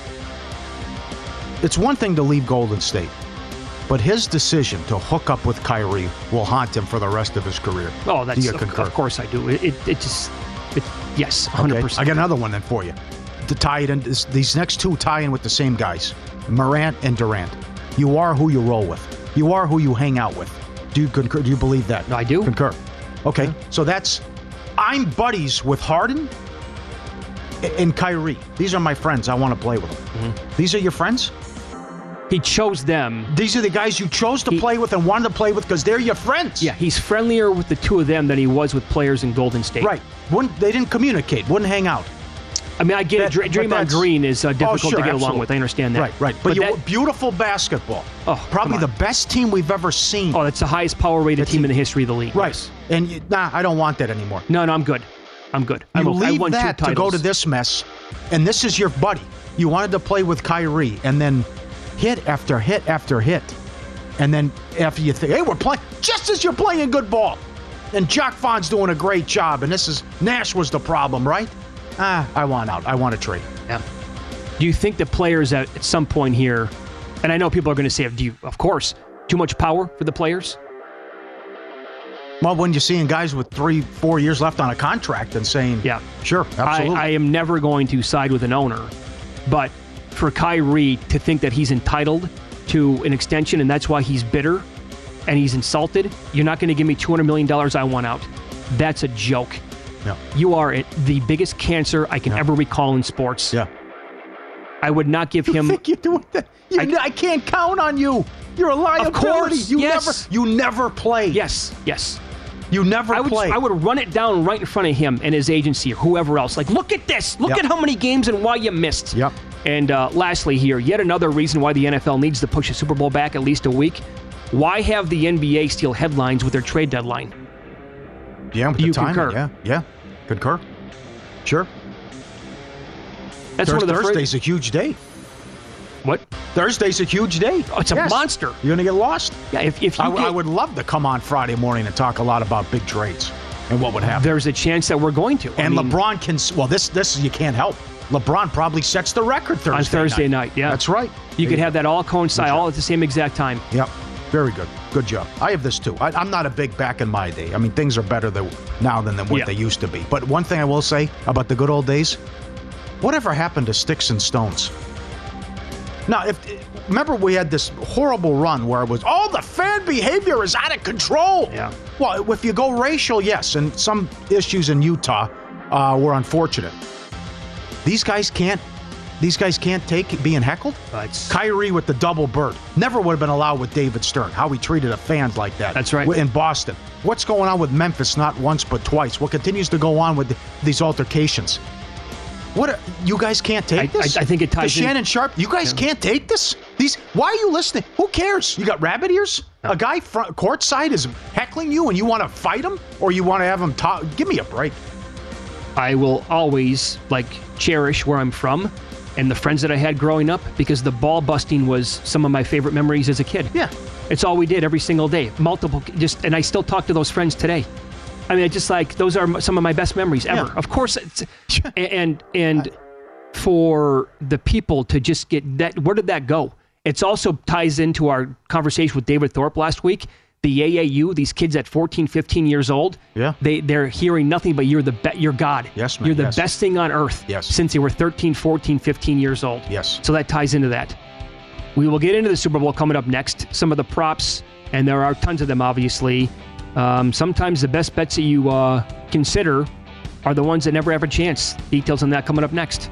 It's one thing to leave Golden State, but his decision to hook up with Kyrie will haunt him for the rest of his career. Oh, that's Do you of, concur? of course I do. It, it, it just, it, yes, one hundred Okay. percent. I got another one then for you. To tie it in, this- these next two tie in with the same guys, Morant and Durant. You are who you roll with. You are who you hang out with. Do you concur? Do you believe that? I do. Concur. Okay, so that's I'm buddies with Harden a- and Kyrie. These are my friends. I want to play with them. Mm-hmm. These are your friends? He chose them. These are the guys you chose to He- play with and wanted to play with because they're your friends. Yeah, he's friendlier with the two of them than he was with players in Golden State. Right. Wouldn't, they didn't communicate, wouldn't hang out. I mean, I get That- it. Dr- but Draymond that's- Green is uh, difficult Oh, sure, to get along absolutely. with. I understand that. Right, right. But, But you that- beautiful basketball. Oh, Probably come the on. best team we've ever seen. Oh, that's the highest power rated That's team it. in the history of the league. Right. Yes. And you, nah, I don't want that anymore. No, no, I'm good. I'm good. I'm You okay. I leave won two that to go titles. to this mess, and this is your buddy. You wanted to play with Kyrie, and then hit after hit after hit. And then after you think, hey, we're playing, just as you're playing good ball. And Jacque Vaughn's doing a great job, and this is, Nash was the problem, right? Ah, I want out. I want to trade. Yeah. Do you think the players at, at some point here, and I know people are going to say, do you, of course, too much power for the players? Well, when you're seeing guys with three, four years left on a contract and saying, Yeah. sure, absolutely. I, I am never going to side with an owner, but for Kyrie to think that he's entitled to an extension and that's why he's bitter and he's insulted, you're not going to give me two hundred million dollars I want out. That's a joke. Yeah. You are it- the biggest cancer I can Yeah. ever recall in sports. Yeah. I would not give You him... think you're doing that? You, I- I, can't count on you. You're a liability. course, you yes. never, you never play. Yes, yes. You never I would, play. I would run it down right in front of him and his agency or whoever else. Like, look at this. Look Yep. at how many games and why you missed. Yep. And uh, lastly here, yet another reason why the N F L needs to push the Super Bowl back at least a week. Why have the N B A steal headlines with their trade deadline? Yeah, with Do the you timing, concur? yeah, yeah. Concur. Sure. That's Thurs- one of the Thursday's fir- a huge day. What? Thursday's a huge day. Oh, it's a Yes. monster. You're going to get lost. Yeah, if, if you I, get, I would love to come on Friday morning and talk a lot about big trades and what would happen. there's a chance that we're going to. And I mean, LeBron can, well, this this you can't help. LeBron probably sets the record Thursday on Thursday night. night. Yeah, That's right. You could have that all coincide all at the same exact time. Yep. Very good. Good job. I have this too. I, I'm not a big back in my day. I mean, things are better than, now than, than what Yeah. they used to be. But one thing I will say about the good old days, whatever happened to sticks and stones? Now, if remember we had this horrible run where it was, oh, the fan behavior is out of control. Yeah. Well, if you go racial, yes, and some issues in Utah uh, were unfortunate. These guys can't. These guys can't take being heckled. Uh, it's- Kyrie with the double bird never would have been allowed with David Stern. How he treated a fans like that. That's right. In Boston. What's going on with Memphis? Not once but twice. What continues to go on with the, these altercations? What are, you guys can't take I- this? I- I think it ties The in- Shannon Sharp. You guys Yeah. can't take this. These. Why are you listening? Who cares? You got rabbit ears. A guy front courtside is heckling you, and you want to fight him, or you want to have him talk? Give me a break. I will always like cherish where I'm from and the friends that I had growing up because the ball busting was some of my favorite memories as a kid. Yeah. It's all we did every single day. Multiple, just, and I still talk to those friends today. I mean, I just like, those are some of my best memories ever. Yeah. Of course, it's, and, and for the people to just get that, where did that go? It's also ties into our conversation with David Thorpe last week. The A A U, these kids at fourteen, fifteen years old, Yeah. they, they're hearing nothing but you're the be- you're God. Yes, man, You're the yes. best thing on earth Yes. since they were thirteen, fourteen, fifteen years old. Yes. So that ties into that. We will get into the Super Bowl coming up next. Some of the props, and there are tons of them, obviously. Um, sometimes the best bets that you uh, consider are the ones that never have a chance. Details on that coming up next.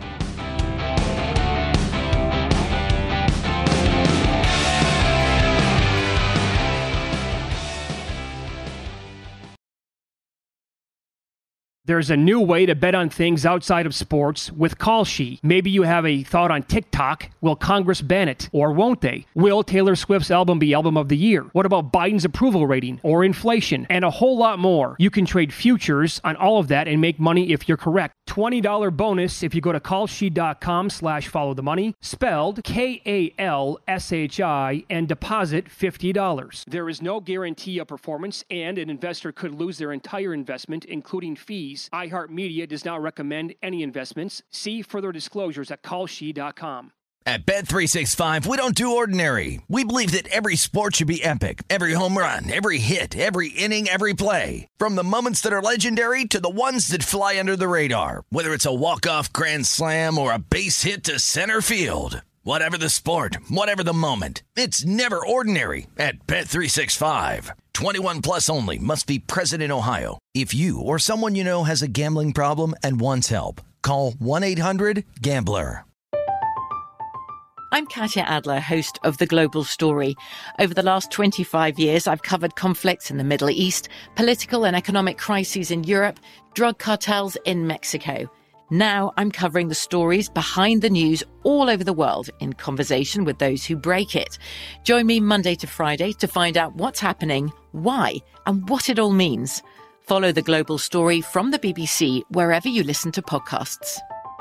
There's a new way to bet on things outside of sports with Kalshi. Maybe you have a thought on TikTok. Will Congress ban it? Or won't they? Will Taylor Swift's album be album of the year? What about Biden's approval rating or inflation? And a whole lot more. You can trade futures on all of that and make money if you're correct. twenty dollars bonus if you go to kalshi.com slash follow the money, spelled K A L S H I, and deposit fifty dollars. There is no guarantee of performance, and an investor could lose their entire investment, including fees. iHeartMedia does not recommend any investments. See further disclosures at kalshi dot com. At Bet three sixty-five, we don't do ordinary. We believe that every sport should be epic. Every home run, every hit, every inning, every play. From the moments that are legendary to the ones that fly under the radar. Whether it's a walk-off grand slam or a base hit to center field. Whatever the sport, whatever the moment. It's never ordinary at Bet three sixty-five. twenty-one plus only. Must be present in Ohio. If you or someone you know has a gambling problem and wants help, call one eight hundred gambler. I'm Katya Adler, host of The Global Story. Over the last twenty-five years, I've covered conflicts in the Middle East, political and economic crises in Europe, drug cartels in Mexico. Now I'm covering the stories behind the news all over the world in conversation with those who break it. Join me Monday to Friday to find out what's happening, why, and what it all means. Follow The Global Story from the B B C wherever you listen to podcasts.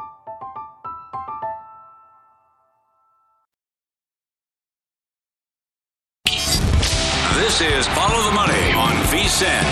This is Follow the Money on V S I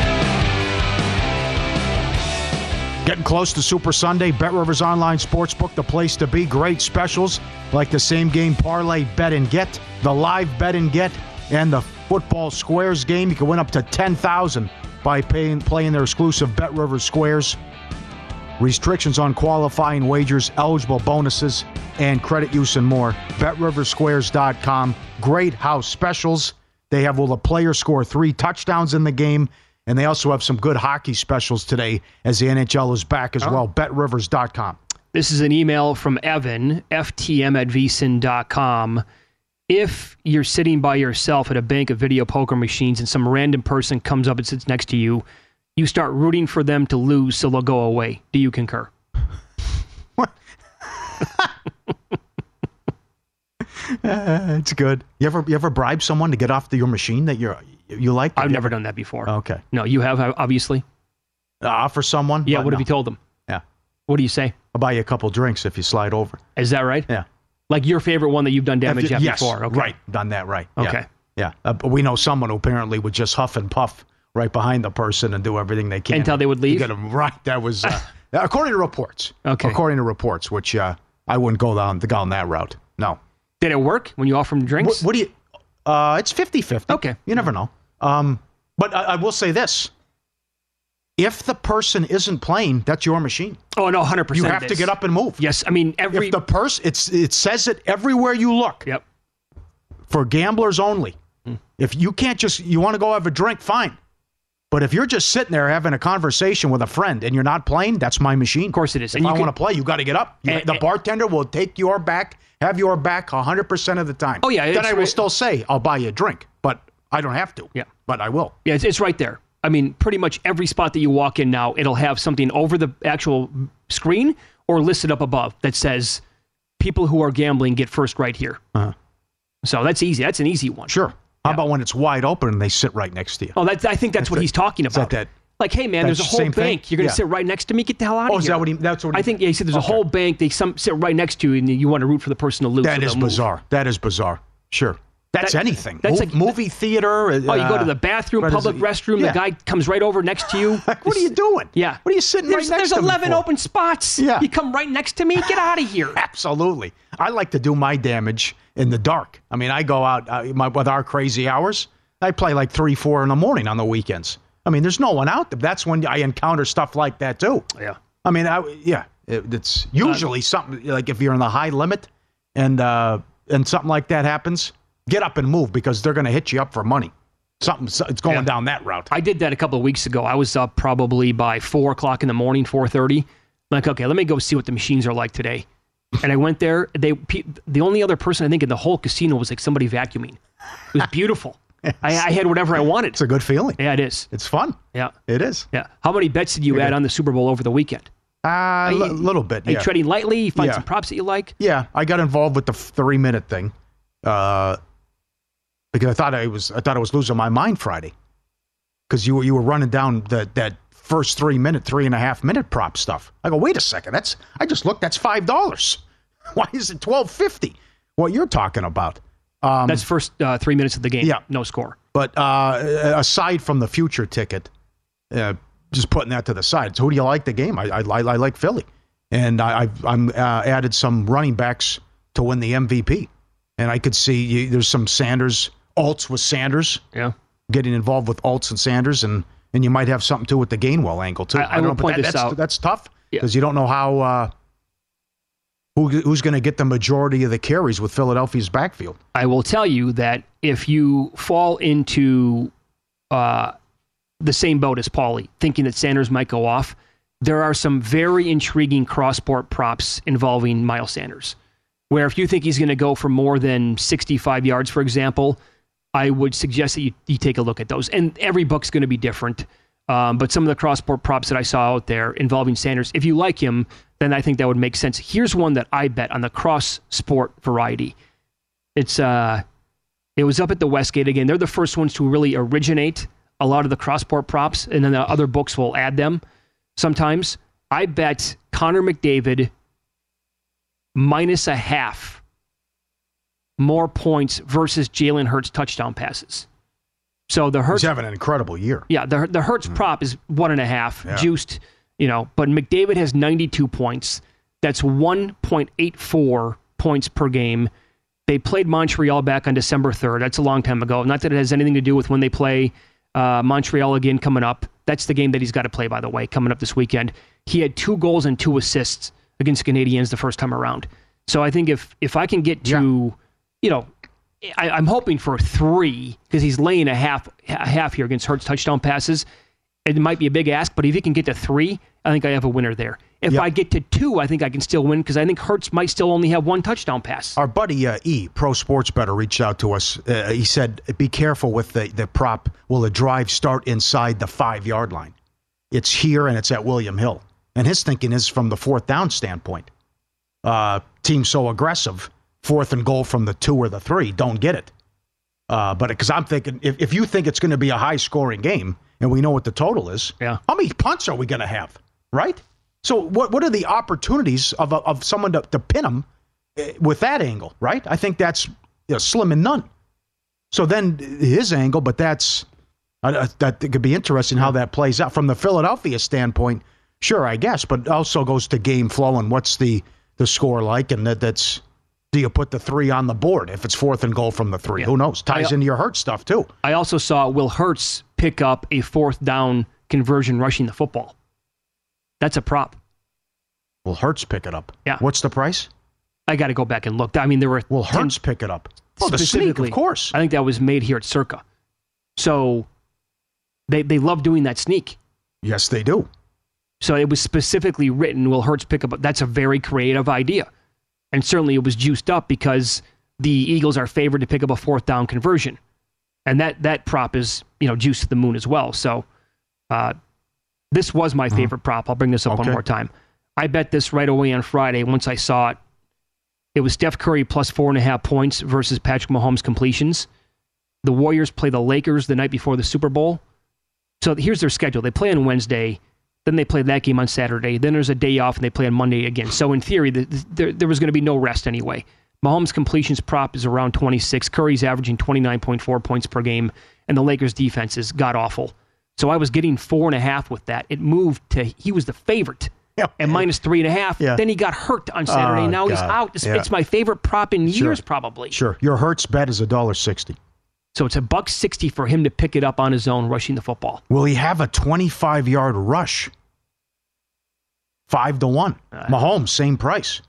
N. Getting close to Super Sunday. BetRivers Online Sportsbook, the place to be. Great specials like the same game parlay bet and get, the live bet and get, and the football squares game. You can win up to ten thousand dollars by paying, playing their exclusive BetRivers Squares. Restrictions on qualifying wagers, eligible bonuses, and credit use and more. Bet Rivers Squares dot com. Great house specials. They have, will the player score three touchdowns in the game? And they also have some good hockey specials today as the N H L is back as oh. well. Bet Rivers dot com. This is an email from Evan, F T M at V S I N dot com. If you're sitting by yourself at a bank of video poker machines and some random person comes up and sits next to you, you start rooting for them to lose so they'll go away. Do you concur? What? Uh, it's good. You ever you ever bribe someone to get off the, your machine that you're you like? I've you never ever? done that before. Okay. No, you have, obviously. Uh, offer someone? Yeah, But what no. have you told them? Yeah. What do you say? I'll buy you a couple drinks if you slide over. Is that right? Yeah. Like your favorite one that you've done damage at yes, before? Okay. right. Done that right. Yeah. Okay. Yeah. Uh, but we know someone who apparently would just huff and puff right behind the person and do everything they can. Until they would to leave? Get them right. That was, uh, according to reports. Okay. According to reports, which uh, I wouldn't go down, go down that route. No. Did it work when you offer them drinks? What, what do you, uh, it's fifty-fifty. Okay. You never know. Um, but I, I will say this. If the person isn't playing, that's your machine. Oh, no, one hundred percent. You have to get up and move. Yes, I mean, every... If the person, it's it says it everywhere you look. Yep. For gamblers only. Mm. If you can't just, you want to go have a drink, fine. But if you're just sitting there having a conversation with a friend and you're not playing, that's my machine. Of course it is. If And I you want to play, you got to get up. You, And- the and- bartender will take your back, have your back one hundred percent of the time. Oh, yeah, Then it's I will right- still say, I'll buy you a drink. But I don't have to. Yeah. But I will. Yeah, it's, it's right there. I mean, pretty much every spot that you walk in now, it'll have something over the actual screen or listed up above that says, people who are gambling get first right here. Uh-huh. So that's easy. That's an easy one. Sure. How about when it's wide open and they sit right next to you? Oh, that's, I think that's, That's what it. he's talking Is that about. that- Like, hey, man, there's a That's whole same thing? bank. You're going to Yeah. sit right next to me? Get the hell out of Oh, here. is that what he? That's what he, I think, yeah, he said there's a Okay. whole bank. They some sit right next to you, and you want to root for the person to lose. That so is they'll move. bizarre. That is bizarre. Sure. That's That- anything. that's Mo- like- movie theater. Oh, you go to the uh, bathroom, what is public it? restroom. Yeah. The guy comes right over next to you. Like, what are you doing? Yeah. What are you sitting There's, right next there's to me eleven for? open spots. Yeah. You come right next to me. Get out of here. Absolutely. I like to do my damage in the dark. I mean, I go out uh, my, with our crazy hours. I play like three, four in the morning on the weekends. I mean, there's no one out there. That's when I encounter stuff like that too. Yeah. I mean, I, yeah, it, it's usually something like if you're in the high limit and uh, and something like that happens, get up and move because they're going to hit you up for money. Something, so it's going Yeah. down that route. I did that a couple of weeks ago. I was up probably by four o'clock in the morning, four thirty. Like, okay, let me go see what the machines are like today. And I went there. They pe- the only other person I think in the whole casino was like somebody vacuuming. It was beautiful. I, I had whatever I wanted. It's a good feeling. Yeah, it is. It's fun. Yeah, It is. yeah. How many bets did you Pretty add good. on the Super Bowl over the weekend? A uh, you- l- little bit. Are you Yeah. treading lightly? You find Yeah. some props that you like? Yeah, I got involved with the three minute thing uh, because I thought I was I thought I was losing my mind Friday because you were you were running down that that first three minute, three and a half minute prop stuff. I go, wait a second, that's I just looked, that's five dollars. Why is it twelve fifty? What you're talking about? Um, That's first uh, three minutes of the game. Yeah. No score. But uh, aside from the future ticket, uh, just putting that to the side. So who do you like the game? I I, I like Philly, and I, I've I'm uh, added some running backs to win the M V P, and I could see you, there's some Sanders alts with Sanders. Yeah. Getting involved with alts and Sanders, and and you might have something too with the Gainwell angle too. I- I don't will know, but point that, this that's, out. That's tough Yeah. because you don't know how uh, who who's going to get the majority of the carries with Philadelphia's backfield. I will tell you that if you fall into uh, the same boat as Paulie, thinking that Sanders might go off, there are some very intriguing cross-sport props involving Miles Sanders, where if you think he's going to go for more than sixty-five yards, for example, I would suggest that you, you take a look at those. And every book's going to be different. Um, but some of the cross-sport props that I saw out there involving Sanders, if you like him, then I think that would make sense. Here's one that I bet on the cross-sport variety. It's uh, it was up at the Westgate again. They're the first ones to really originate a lot of the cross-sport props, and then the other books will add them sometimes. I bet Connor McDavid minus a half more points versus Jalen Hurts touchdown passes. So the Hurts He's having an incredible year. Yeah, the the Hurts prop is one and a half Yeah. juiced, you know, but McDavid has ninety-two points. That's one point eight four points per game. They played Montreal back on December third. That's a long time ago. Not that it has anything to do with when they play uh, Montreal again coming up. That's the game that he's got to play, by the way, coming up this weekend. He had two goals and two assists against the Canadiens the first time around. So I think if if I can get to, you know, I, I'm hoping for three because he's laying a half a half here against Hurts touchdown passes. It might be a big ask, but if he can get to three, I think I have a winner there. If Yep. I get to two, I think I can still win because I think Hurts might still only have one touchdown pass. Our buddy uh, E, Pro Sports Better, reached out to us. Uh, he said, be careful with the, the prop. Will the drive start inside the five-yard line? It's here and it's at William Hill. And his thinking is from the fourth down standpoint. Uh, team so aggressive fourth and goal from the two or the three. Don't get it. Uh, but because I'm thinking, if, if you think it's going to be a high-scoring game, and we know what the total is, yeah. how many punts are we going to have, right? So what what are the opportunities of of someone to, to pin them with that angle, right? I think that's you know, slim and none. So then his angle, but that's uh, that it could be interesting how that plays out from the Philadelphia standpoint. Sure, I guess, but also goes to game flow and what's the the score like, and that that's. Do you put the three on the board if it's fourth and goal from the three? Yeah. Who knows? Ties I, into your Hurts stuff, too. I also saw Will Hurts pick up a fourth down conversion rushing the football. That's a prop. Will Hurts pick it up? Yeah. What's the price? I got to go back and look. I mean, there were... Will Hurts pick it up? Oh, the sneak, of course. I think that was made here at Circa. So they they love doing that sneak. Yes, they do. So it was specifically written, Will Hurts pick up... That's a very creative idea. And certainly it was juiced up because the Eagles are favored to pick up a fourth down conversion. And that that prop is, you know, juiced to the moon as well. So uh, this was my favorite uh-huh. prop. I'll bring this up okay. one more time. I bet this right away on Friday once I saw it. It was Steph Curry plus four and a half points versus Patrick Mahomes completions. The Warriors play the Lakers the night before the Super Bowl. So here's their schedule. They play on Wednesday. Then they play that game on Saturday. Then there's a day off, and they play on Monday again. So in theory, the, the, there, there was going to be no rest anyway. Mahomes' completions prop is around twenty-six. Curry's averaging twenty-nine point four points per game, and the Lakers' defense is god-awful. So I was getting four and a half with that. It moved to, he was the favorite, yeah. and minus three and a half. Yeah. Then he got hurt on Saturday. Oh, now God. he's out. It's, yeah. it's my favorite prop in sure. years, probably. Sure. Your Hurts bet is one dollar sixty. So it's a buck sixty for him to pick it up on his own, rushing the football. Will he have a twenty-five-yard rush? Five to one. Uh, Mahomes, same price.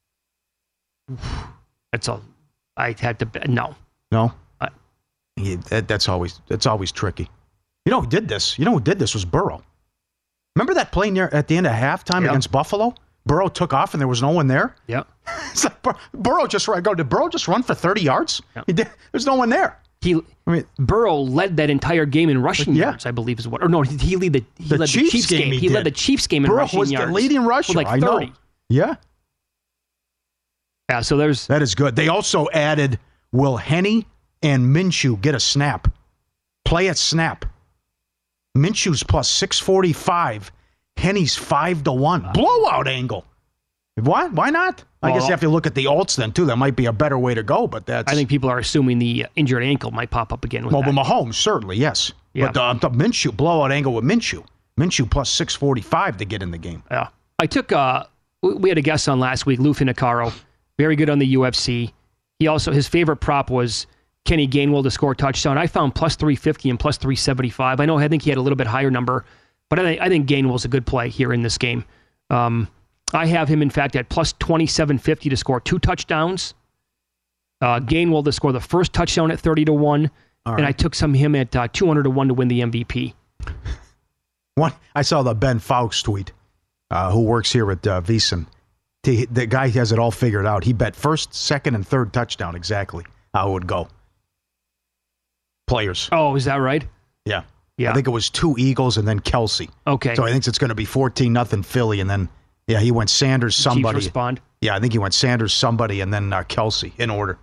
That's a. I had to bet. No. No. Uh, yeah, that, that's always that's always tricky. You know who did this? You know who did this was Burrow. Remember that play near at the end of halftime yep. against Buffalo? Burrow took off and there was no one there. Yeah. It's like Bur- Burrow just run. Go. Did Burrow just run for thirty yards? Yep. He did. There's no one there. He, I mean, Burrow led that entire game in rushing yeah. yards, I believe is what. Or no, he, he led the he the led Chiefs the Chiefs game. game he he led the Chiefs game in Burrow rushing was yards. the leading rusher. Like I thirty. know. Yeah. Yeah. So there's that is good. They also added will Henne and Minshew get a snap? Play at snap. Minshew's plus six forty-five. Henne's five to one. Blowout angle. Why? Why not? I well, guess you have to look at the alts then, too. That might be a better way to go, but that's... I think people are assuming the injured ankle might pop up again with well, that. Well, Mahomes, certainly, yes. Yeah. But uh, the Minshew, blowout angle with Minshew. Minshew plus six forty-five to get in the game. Yeah. I took... Uh, we had a guest on last week, Lou Finicaro. Very good on the U F C. He also... His favorite prop was Kenny Gainwell to score a touchdown. I found plus three fifty and plus three seventy-five. I know I think he had a little bit higher number, but I think, I think Gainwell's a good play here in this game. Um... I have him, in fact, at plus twenty-seven fifty to score two touchdowns. Uh, Gainwell to score the first touchdown at thirty to one. Right. And I took some him at uh, two hundred to one to win the M V P. One, I saw the Ben Fowkes tweet, uh, who works here at uh, VSiN. The, the guy has it all figured out. He bet first, second, and third touchdown exactly how it would go. Players. Oh, is that right? Yeah. Yeah. I think it was two Eagles and then Kelsey. Okay. So I think it's going to be fourteen nothing Philly and then... Yeah, he went Sanders, somebody. Chiefs respond. Yeah, I think he went Sanders, somebody, and then uh, Kelsey in order.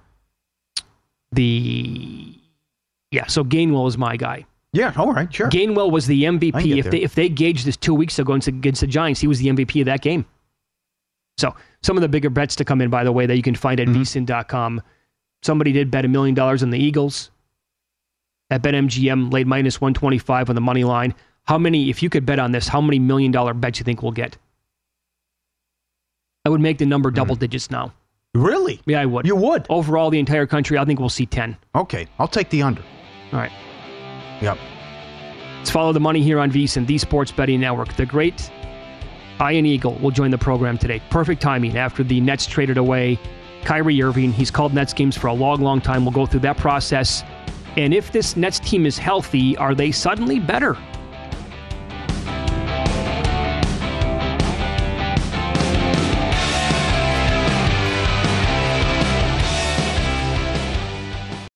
The yeah, so Gainwell is my guy. Yeah, all right, sure. Gainwell was the M V P. If there. they if they gauged this two weeks ago against the Giants, he was the M V P of that game. So some of the bigger bets to come in, by the way, that you can find at mm-hmm. V S I N dot com. Somebody did bet a million dollars on the Eagles. At BetMGM, laid minus one twenty-five on the money line. How many, if you could bet on this, how many million dollar bets you think we'll get? I would make the number double mm. digits now. Really? Yeah, I would. You would? Overall, the entire country, I think we'll see ten. Okay, I'll take the under. All right. Yep. Let's follow the money here on VSiN, the Sports Betting Network. The great Ian Eagle will join the program today. Perfect timing after the Nets traded away Kyrie Irving. He's called Nets games for a long, long time. We'll go through that process. And if this Nets team is healthy, are they suddenly better?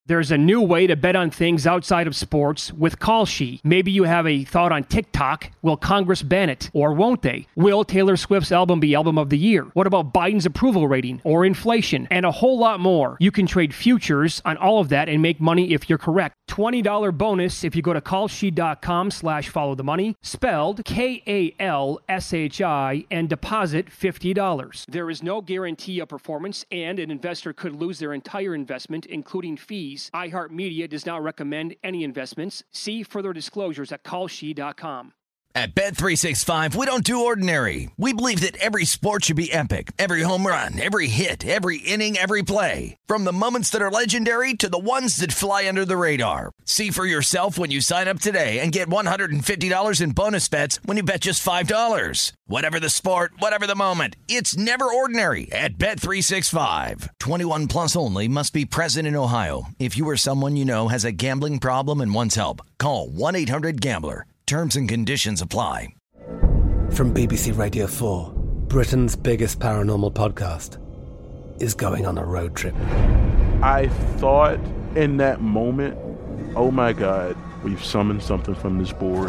There's a new way to bet on things outside of sports with Kalshi. Maybe you have a thought on TikTok. Will Congress ban it? Or won't they? Will Taylor Swift's album be album of the year? What about Biden's approval rating or inflation? And a whole lot more. You can trade futures on all of that and make money if you're correct. twenty dollars bonus if you go to kalshi.com slash follow the money, spelled K A L S H I, and deposit fifty dollars. There is no guarantee of performance, and an investor could lose their entire investment, including fees. iHeartMedia does not recommend any investments. See further disclosures at kalshi dot com. At Bet three sixty-five, we don't do ordinary. We believe that every sport should be epic. Every home run, every hit, every inning, every play. From the moments that are legendary to the ones that fly under the radar. See for yourself when you sign up today and get one hundred fifty dollars in bonus bets when you bet just five dollars. Whatever the sport, whatever the moment, it's never ordinary at Bet three sixty-five. twenty-one plus only. Must be present in Ohio. If you or someone you know has a gambling problem and wants help, call one eight hundred gambler. Terms and conditions apply. From B B C Radio four, Britain's biggest paranormal podcast is going on a road trip. I thought in that moment, oh my God, we've summoned something from this board.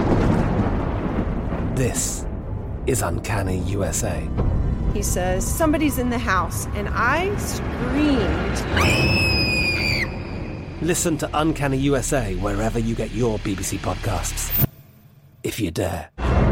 This is Uncanny U S A. He says, somebody's in the house, and I screamed. Listen to Uncanny U S A wherever you get your B B C podcasts, if you dare.